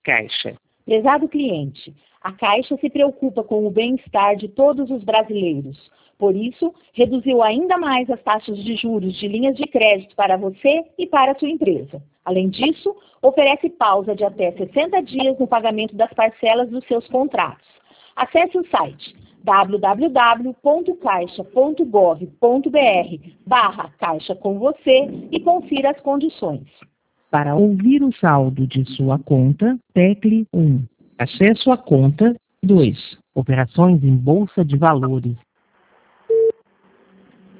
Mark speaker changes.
Speaker 1: Caixa.
Speaker 2: Prezado cliente, a Caixa se preocupa com o bem-estar de todos os brasileiros. Por isso, reduziu ainda mais as taxas de juros de linhas de crédito para você e para a sua empresa. Além disso, oferece pausa de até 60 dias no pagamento das parcelas dos seus contratos. Acesse o site www.caixa.gov.br/Caixa com você e confira as condições.
Speaker 1: Para ouvir o saldo de sua conta, tecle 1. Acesso à conta 2. Operações em bolsa de valores